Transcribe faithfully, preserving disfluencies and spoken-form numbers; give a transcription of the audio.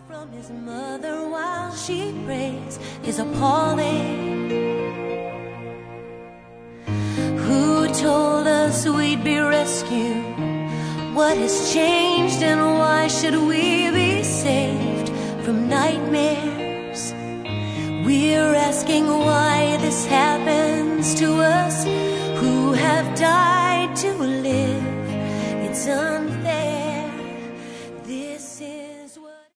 from his mother while she prays is appalling. Who told us we'd be rescued? What has changed and why should we be saved from nightmares? We're asking why this happens to us who have died to live. It's unfair.